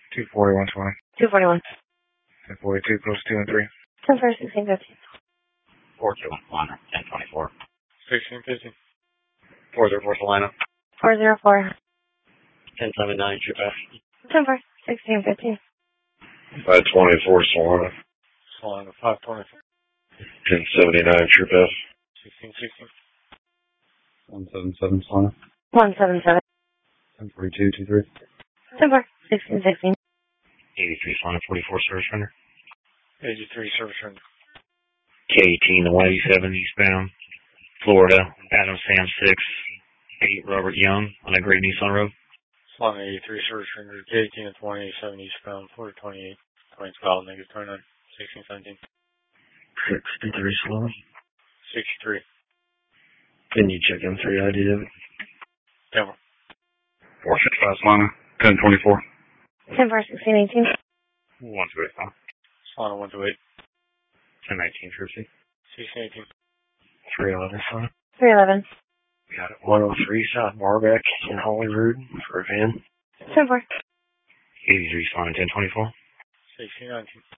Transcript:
240, 120. 241. 1042, close 2 and 3. 10 for 16, 15. 421, 1024. 16, 15. 404 Salina. 404. 1079, true pass. 10 for 16, 15. 524, Solana. Solana 524. 1079, true pass. 16, 16. 177, Solana. 177. 1042, 23. 10 for 16, 16. 83 Salina, 44 service runner. 83 service runner. K18 to 187 eastbound. Florida, Adam Sam 6, 8 Robert Young on a Great Nissan Road. Solana 83 service runner. K18 at 187 eastbound. Florida 28. 20 valid, negative 29. 16, 17. 63, Solana. 63. Can you check M3 ID of it? Denver. 465, Solana. 1024. 10 for 16, 18. 128 Solana. Solana 128. 1019 True C. 16, 18. 311, Solana. 311. We got it. 103 South Marbeck in Holyrood for a van. 10 for 83 Solana, 1024. 16, 19.